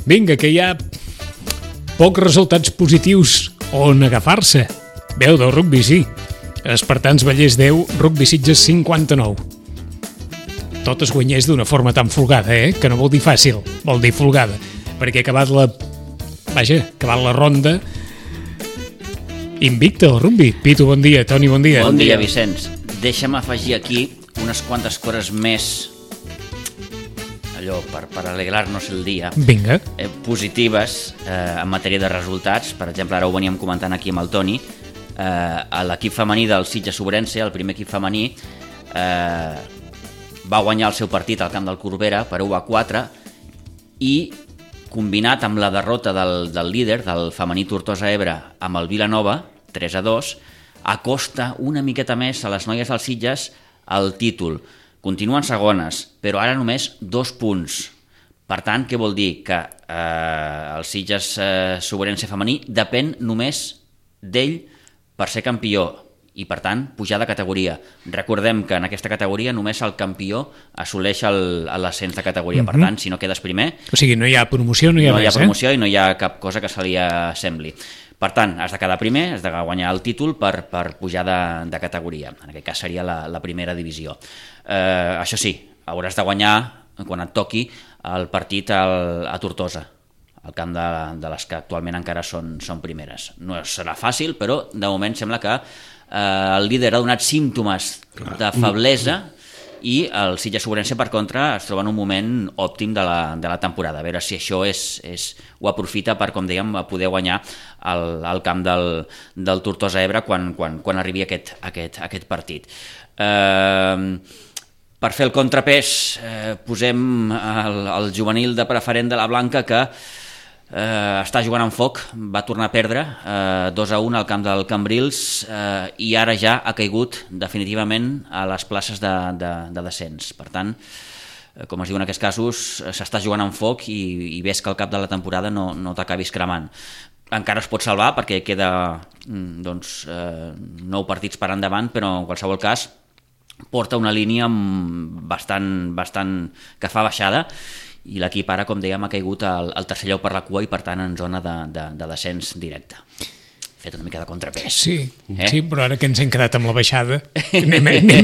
Vinga, que hi ha pocs resultats positius on agafar-se. Veu del rugby, sí. Espartans Vallès 10, Rugby Sitges 59. Tot es guanyés d'una forma tan folgada, que no vol dir fàcil, vol dir folgada, perquè acabat la ronda invicta el rugby. Pitu, bon dia. Toni, bon dia. Bon dia, Vicenç. Deixa'm afegir aquí unes quantes coses més, allò, per alegrar-nos el dia. Vinga. Positives en matèria de resultats. Per exemple, ara ho veníem comentant aquí amb el Toni. L'equip femení del Sitges Ourense, el primer equip femení, va guanyar el seu partit al camp del Corbera per 1-4 i combinat amb la derrota del líder, del femení Tortosa-Ebre, amb el Vilanova, 3-2, acosta una miqueta més a les noies del Sitges el títol. Continuen segones, però ara només 2 punts. Per tant, què vol dir? Que el Sitges Ourense femení depèn només d'ell per ser campió i, per tant, pujar de categoria. Recordem que en aquesta categoria només el campió assoleix l'ascens de categoria. Per tant, si no quedes primer... O sigui, no hi ha promoció, no hi ha res, No hi ha promoció i no hi ha cap cosa que se li assembli. Per tant, has de quedar primer, has de guanyar el títol per pujar de categoria. En aquest cas seria la primera divisió. Això sí, hauràs de guanyar, quan et toqui, el partit a Tortosa, al camp de les que actualment encara són primeres. No serà fàcil, però de moment sembla que el líder ha donat símptomes de feblesa i el Sitges Ourense, per contra, es troba en un moment òptim de la temporada. A veure si això ho aprofita per, com dèiem, poder guanyar el camp del Tortosa-Ebre quan arribi aquest partit. Per fer el contrapès, posem el juvenil de preferent de la Blanca, que està jugant amb foc, va tornar a perdre 2-1 al camp del Cambrils i ara ja ha caigut definitivament a les places de descens. Per tant, com es diu en aquests casos, s'està jugant amb foc i ves que al cap de la temporada no t'acabis cremant. Encara es pot salvar perquè queda 9 partits per endavant, però en qualsevol cas porta una línia bastant que fa baixada i l'equip ara, com dèiem, ha caigut al tercer lloc per la cua i, per tant, en zona de descens directe. Fet una mica de contrapès. Sí, però ara que ens hem quedat amb la baixada, anem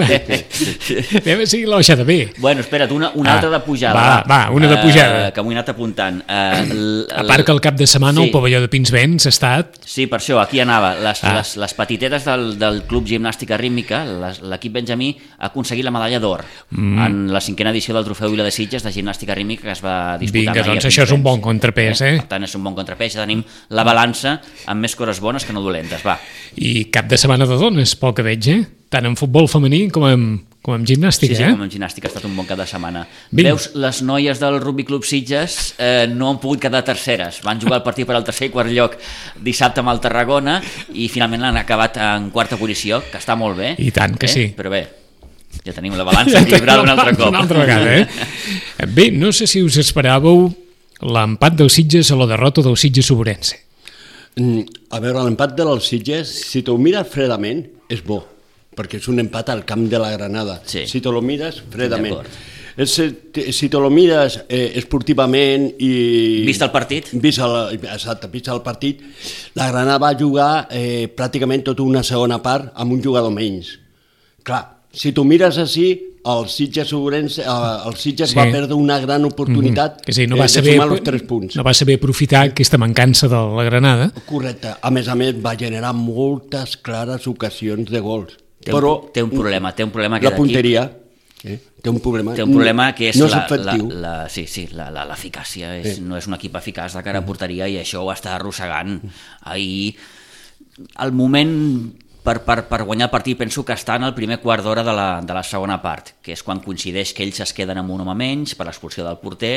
a seguir la baixada bé. Bueno, espera't, una altra de pujada. Va, una de pujada. Que m'ho he anat apuntant. A part que el cap de setmana el pavelló de Pinsbens ha estat... Sí, per això, aquí anava. Les petitetes del Club Gimnàstica Rítmica, l'equip benjamí, ha aconseguit la medalla d'or en la 5a edició del Trofeu Vila de Sitges de Gimnàstica Rítmica que es va disputar. Vinga, doncs això és un bon contrapès, Per tant, és un bon contrapès. Ja tenim la balança amb més coses bones que no dolentes, va. I cap de setmana de dones, pel que veig, tant en futbol femení com en gimnàstica, Sí, com en gimnàstica ha estat un bon cap de setmana. Veus, les noies del Rugby Club Sitges no han pogut quedar terceres. Van jugar el partit per al tercer i quart lloc dissabte amb el Tarragona i finalment l'han acabat en quarta posició, que està molt bé. I tant que sí. Però bé, ja tenim la balança equilibrada un altre cop. Una altra vegada, Bé, no sé si us esperàveu l'empat del Sitges o la derrota del Sitges Ourense. A veure, l'empat del Sitges, si t'ho mires fredament, és bo, perquè és un empat al camp de la Granada. Sí. Si te lo mires fredament. Si te lo mires esportivament i... Vist el partit? Vist el partit, la Granada va jugar pràcticament tota una segona part amb un jugador menys. Clar, si t'ho mires així, el Sitges va perdre una gran oportunitat de sumar els 3 punts. No va saber aprofitar aquesta mancança de la Granada. Correcte. A més, va generar moltes clares ocasions de gols. Té un problema la punteria. Té un problema. Té un problema que és no és efectiu. L'eficàcia. No és un equip eficaç de cara a porteria i això ho està arrossegant. Ahir, al moment... Per guanyar el partit penso que està en el primer quart d'hora de la segona part, que és quan coincideix que ells es queden amb un home menys per l'expulsió del porter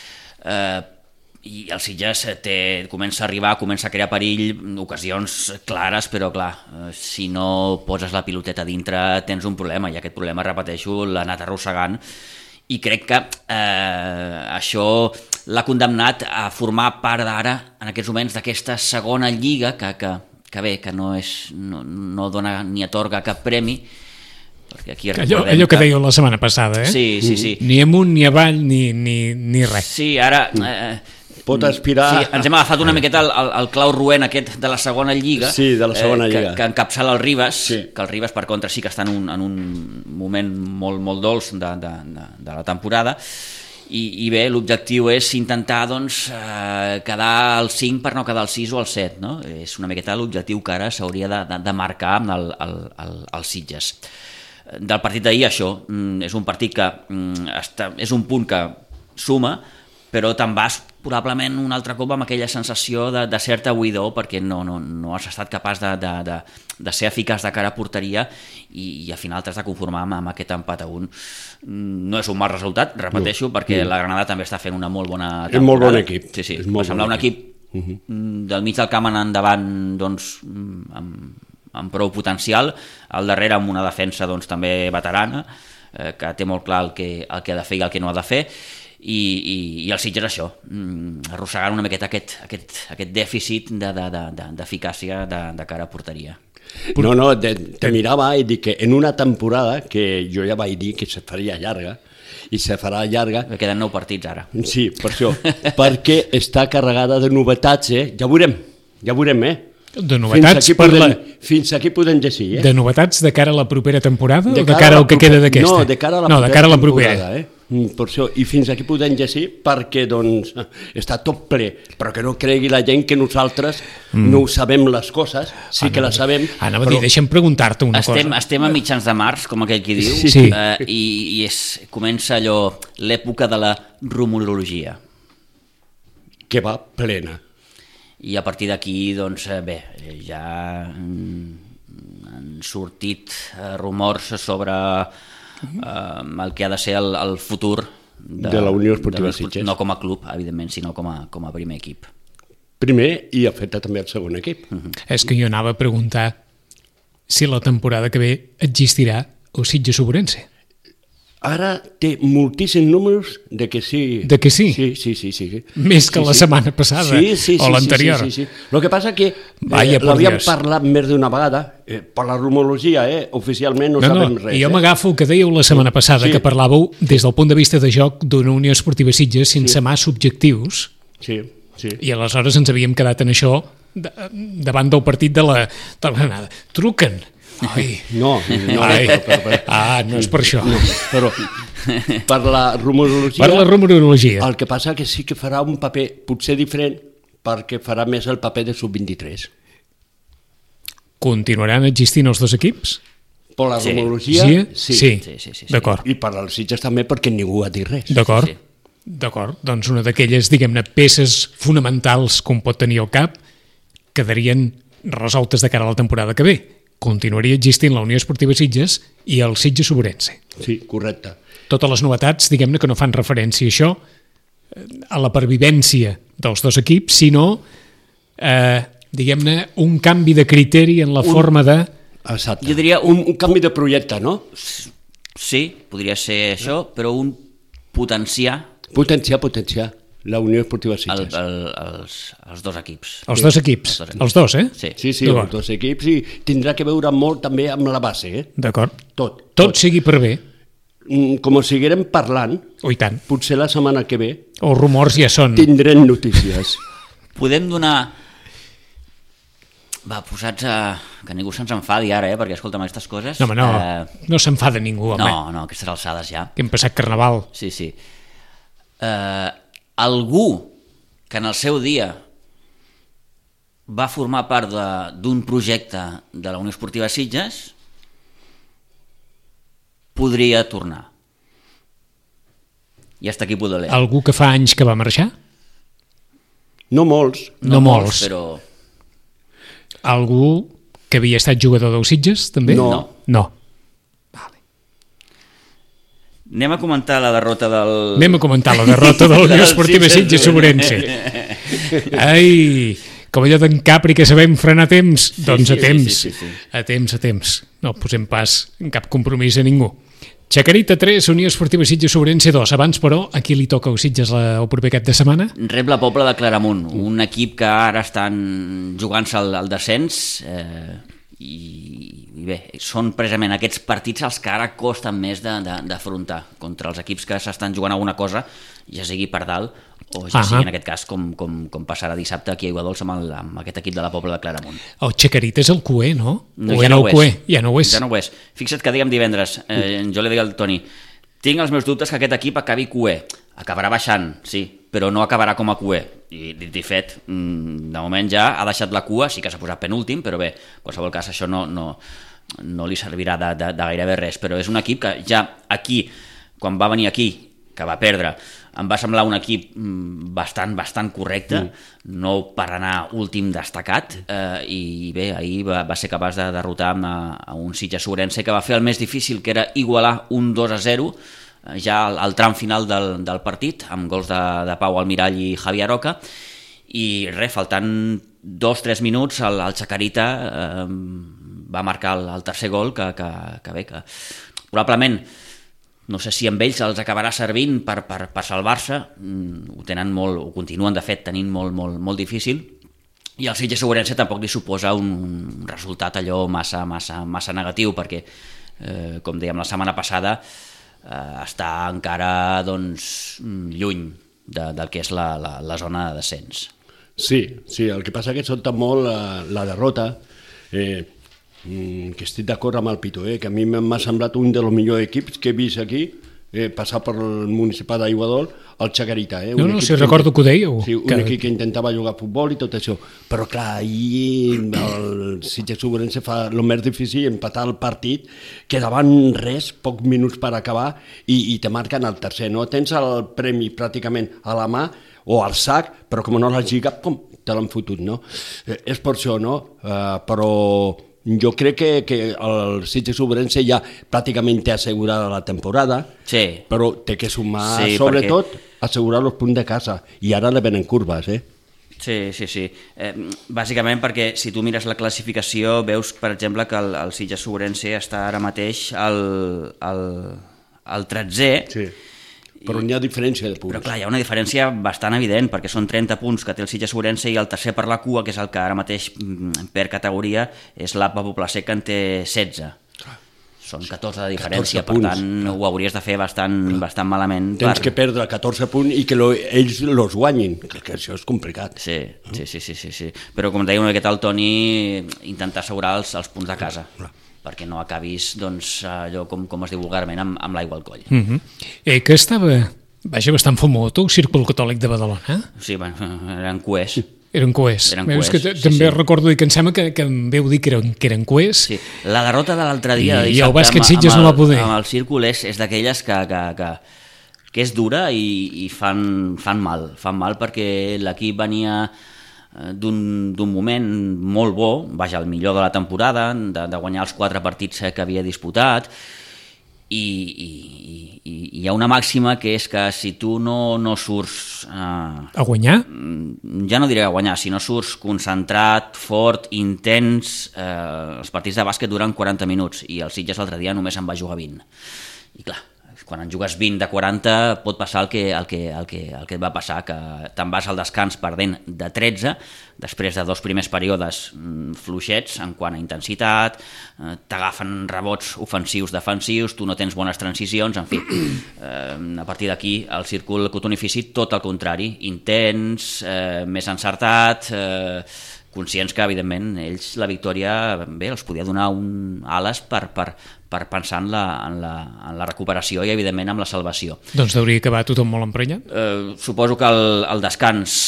i el Sitges comença a crear perill, ocasions clares, però clar, si no poses la piloteta dintre tens un problema i aquest problema, repeteixo, l'ha anat arrossegant i crec que això l'ha condemnat a formar part d'ara, en aquests moments, d'aquesta segona lliga que bé, que no dona ni atorga cap premi, perquè aquí allò que dèieu la setmana passada, Sí. Ni amunt, ni avall, ni res. Sí, ara pot aspirar... Sí, ens hem agafat una miqueta el clau roent aquest de la segona lliga, Sí, de la segona lliga. Que encapçala el Ribas, Sí. que el Ribas per contra sí que està en un moment molt, molt dolç de la temporada, i bé, l'objectiu és intentar doncs, quedar al 5 per no quedar al 6 o al 7, no? És una miqueta l'objectiu que ara s'hauria de marcar amb el Sitges. Del partit d'ahir, això, és un partit que és un punt que suma, però te'n vas probablement un altre cop amb aquella sensació de certa buidor, perquè no has estat capaç de ser eficaç de cara a porteria i al final t'has de conformar amb aquest empat a 1. No és un mal resultat, repeteixo, perquè la Granada també està fent una molt bona temporada. És molt bon equip. Sí, És va molt semblar bon un equip del mig del camp en endavant, doncs, amb prou potencial, al darrere amb una defensa doncs, també veterana, que té molt clar el que ha de fer i el que no ha de fer, i el Sitges això, arrossegant una miqueta aquest dèficit d'eficàcia de cara a porteria. No, te mirava i dic que en una temporada que jo ja vaig dir que se faria llarga, i se farà llarga... Queden 9 partits ara. Sí, per això, perquè està carregada de novetats, ja veurem, De novetats Fins aquí podem llegir, De novetats de cara a la propera temporada o de cara al que queda d'aquesta? No, de cara a la propera. Per això, i fins aquí podem llegir perquè doncs, està tot ple, però que no cregui la gent que nosaltres no ho sabem les coses, sí que les sabem. Anava a dir, deixa'm preguntar-te una cosa. Estem a mitjans de març, com aquell qui diu, Sí. i comença allò, l'època de la rumorologia. Que va plena. I a partir d'aquí, doncs, bé, ja han sortit rumors sobre el que ha de ser el futur de la Unió Esportiva Sitges. No com a club, evidentment, sinó com a primer equip. Primer i afecta també el segon equip. És que jo anava a preguntar si la temporada que ve existirà el Sitges Ourense. Ara té moltíssims números de que sí. De que sí? Sí. Més que la setmana passada o l'anterior. Sí. El que passa que l'havíem parlat més d'una vegada, per la rumorologia, oficialment no sabem res. Jo m'agafo el que dèieu la setmana passada, que parlàveu des del punt de vista de joc d'una Unió Esportiva Sitges sense massa objectius. Sí. I aleshores ens havíem quedat en això davant del partit de la Granada. Truquen. Ai. No, no és per això. No, però per la rumorologia... Per la rumorologia. El que passa que sí que farà un paper potser diferent perquè farà més el paper de sub-23. Continuaran existint els dos equips? Per la rumorologia, sí. D'acord. I per als Sitges també perquè ningú ha dit res. D'acord. Sí. D'acord. Doncs una d'aquelles, diguem-ne, peces fonamentals que un pot tenir al cap quedarien resoltes de cara a la temporada que ve. Continuaria existint la Unió Esportiva Sitges i el Sitges Ourense. Sí, correcte. Totes les novetats, diguem-ne, que no fan referència a això, a la pervivència dels dos equips, sinó, diguem-ne, un canvi de criteri en la forma de... Exacte. Jo diria un canvi de projecte, no? Sí, podria ser això, però un potenciar... Potenciar. La Unió Esportiva Sitges. Els dos equips. Els dos equips. Els dos, Sí. Sí, els dos equips, i tindrà que veure molt també amb la base. D'acord. Tot sigui per bé. Com ho seguirem parlant, I tant. potser la setmana que ve Els rumors ja són... tindrem notícies. Podem donar... Va, posats a... Que ningú se'ns enfadi ara, perquè escolta'm aquestes coses... No, no s'enfada ningú, home. No, aquestes alçades ja. Que hem passat Carnaval. Sí. Algú que en el seu dia va formar part d'un projecte de la Unió Esportiva Sitges podria tornar. I hasta aquí puedo leer. Algú que fa anys que va marxar? No molts. No molts. Però... Algú que havia estat jugador del Sitges, també? No. Anem a comentar la derrota del... de la Unió Esportiva Sitges Ourense. Ai, com allò d'en Capri que sabem frenar a temps. Doncs a temps. A temps. No posem pas en cap compromís a ningú. Chacarita 3, Unió Esportiva Sitges Ourense 2. Abans, però, a qui li toca el Sitges el proper cap de setmana? Rep la Pobla de Claramunt, un equip que ara estan jugant-se al descens i i bé, són precisament aquests partits els que ara costen més d'afrontar contra els equips que s'estan jugant alguna cosa, ja sigui per dalt o ja sigui en aquest cas com passarà dissabte aquí a Aiguadols amb aquest equip de la Pobla de Claramunt. El Chacarita és el QE, no? No, ja no ho és. Ja no ho és. Fixa't que dèiem divendres, jo li dic al Toni, tinc els meus dubtes que aquest equip acabi QE. Acabarà baixant, sí, però no acabarà com a QE. I dit i fet, de moment ja ha deixat la cua, sí que s'ha posat penúltim, però bé, en qualsevol cas això no li servirà de gairebé res, però és un equip que ja aquí, quan va venir aquí, que va perdre, em va semblar un equip bastant correcte, no per anar últim destacat, i bé, ahir va ser capaç de derrotar a un Sitges Ourense que va fer el més difícil, que era igualar un 2-0, ja al tram final del partit, amb gols de Pau Almirall i Javi Aroca, i res, faltant 2-3 minuts el Chacarita va marcar el tercer gol que bé, que probablement no sé si amb ells els acabarà servint per salvar-se, ho tenen molt, ho continuen de fet tenint molt difícil, i el Sitges Ourense tampoc li suposa un resultat allò massa negatiu, perquè com dèiem la setmana passada està encara lluny del que és la zona de descens. Sí, el que passa que sobta molt la derrota, que estic d'acord amb el Pito, que a mi m'ha semblat un dels millors equips que he vist aquí, passar per el municipal d'Aiguadols, el Chacarita. Si recordo que ho dèieu. Sí, un equip que intentava jugar a futbol i tot això. Però clar, ahir el Sitges Ourense fa el més difícil, empatar el partit, quedaven res, pocs minuts per acabar, i te marquen el tercer. No tens el premi pràcticament a la mà o al sac, però com no l'has lligat, te l'han fotut, no? És per això, no? Però jo crec que el Sitges Ourense ja pràcticament té assegurada la temporada, sí, però té que sumar, sobretot, assegurar els punts de casa, i ara le venen curves, Sí. Bàsicament perquè si tu mires la classificació veus, per exemple, que el Sitges Ourense està ara mateix al 13è, sí. Però n'hi ha diferència de punts. Però clar, hi ha una diferència bastant evident, perquè són 30 punts que té el Sitges Ourense i el tercer per la cua, que és el que ara mateix per categoria és l'APA Poblacer, que en té 16. Són 14 de diferència, 14 per tant ho hauries de fer bastant malament. Tens que perdre 14 punts i que ells los guanyin, que això és complicat. Sí. Però com deia una miqueta el Toni, intentar assegurar els punts de casa. Perquè no acabis allò com es diu vulgarment amb l'aigua al coll. Que estava bastant famós el Círcul Catòlic de Badalona? Sí, eren cuers. Eren cuers. També recordo que em sembla que em veu dir que eren cuers. Sí, la derrota de l'altre dia i el bàsquet Sitges no va poder. Amb el Círcul és d'aquelles que és dura i fan mal perquè l'equip venia d'un moment molt bo, el millor de la temporada, de guanyar els 4 partits que havia disputat, i hi ha una màxima que és que si tu no surts a guanyar? Ja no diré a guanyar, si no surts concentrat, fort, intens, els partits de bàsquet duren 40 minuts i el Sitges l'altre dia només en va jugar 20, i clar, quan en jugues 20 de 40 pot passar el que et va passar, que te'n vas al descans perdent de 13, després de 2 primers períodes fluixets en quant a intensitat, t'agafen rebots ofensius, defensius, tu no tens bones transicions, en fi, a partir d'aquí el Círcul Cotonifici tot el contrari, intens, més encertat, conscients que evidentment ells la victòria els podia donar ales per pensar en la recuperació i evidentment amb la salvació. Doncs hauria acabat tothom molt emprenyat? Suposo que al descans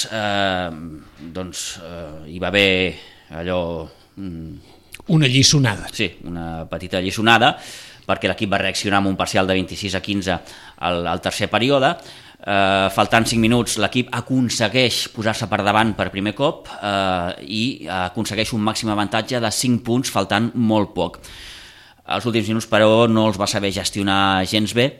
hi va haver allò... Una lliçonada. Sí, una petita lliçonada, perquè l'equip va reaccionar amb un parcial de 26-15 al tercer període. Faltant 5 minuts l'equip aconsegueix posar-se per davant per primer cop i aconsegueix un màxim avantatge de 5 punts faltant molt poc. Els últims minuts però no els va saber gestionar gens bé,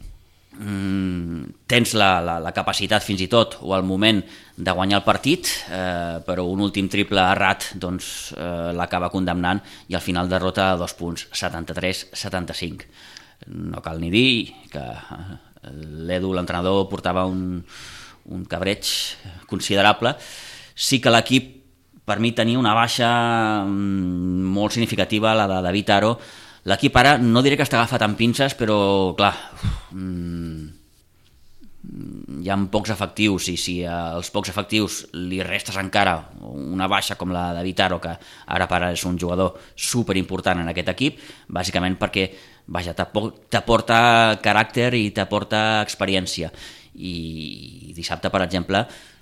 tens la capacitat fins i tot o el moment de guanyar el partit, però un últim triple errat l'acaba condemnant i al final derrota a 2 punts, 73-75. No cal ni dir que l'Edu, l'entrenador, portava un cabreig considerable. Sí que l'equip per mi tenia una baixa molt significativa, la de David Aro. L'equip ara no diré que està agafat amb pinces, però clar, hi ha pocs efectius, i si als pocs efectius li restes encara una baixa com la de David Aro, que ara per ara és un jugador superimportant en aquest equip, bàsicament perquè t'aporta caràcter i t'aporta experiència. I dissabte, per exemple,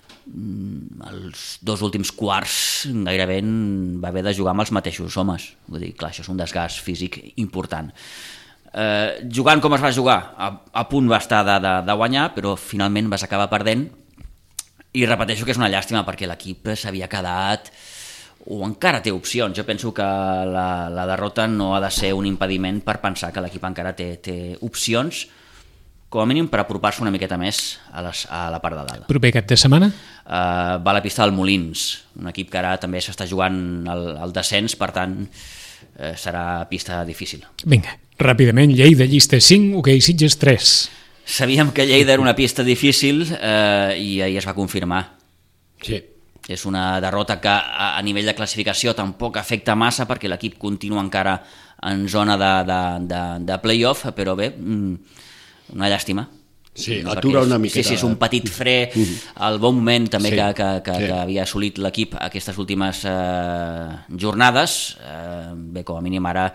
els 2 últims quarts gairebé va haver de jugar amb els mateixos homes. Vull dir, clar, això és un desgast físic important. Jugant com es va jugar, a punt va estar de guanyar, però finalment vas acabar perdent, i repeteixo que és una llàstima perquè l'equip s'havia quedat, o encara té opcions. Jo penso que la derrota no ha de ser un impediment per pensar que l'equip encara té opcions, com a mínim per apropar-se una miqueta més a la part de dalt. Proper cap de setmana? Va a la pista del Molins, un equip que ara també s'està jugant el descens, per tant serà pista difícil. Vinga, ràpidament, Lleida llista 5, Hoquei Sitges 3. Sabíem que Lleida era una pista difícil i ahir es va confirmar. Sí. És una derrota que a nivell de classificació tampoc afecta massa perquè l'equip continua encara en zona de play-off, però bé, una llàstima. Sí, atura una miqueta. Sí, és un petit fre al bon moment també que havia assolit l'equip aquestes últimes jornades. Bé, com a mínim ara,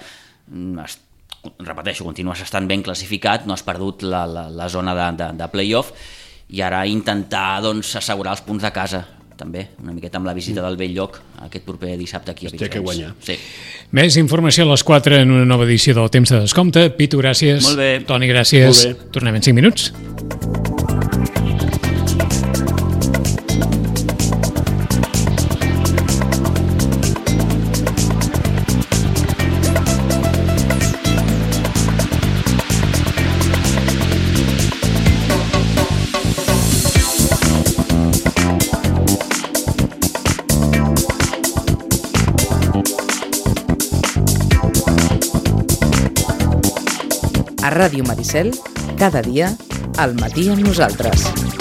repeteixo, continues estant ben classificat, no has perdut la zona de play-off, i ara intentar assegurar els punts de casa, també, una miqueta amb la visita del Bell-lloc aquest proper dissabte aquí a Pitorrens. Té que guanyar. Sí. Més informació a les 4 en una nova edició del Temps de Descompte. Pitu, gràcies. Molt bé. Toni, gràcies. Molt bé. Tornem en 5 minuts. A Ràdio Maricel, cada dia, al matí amb nosaltres.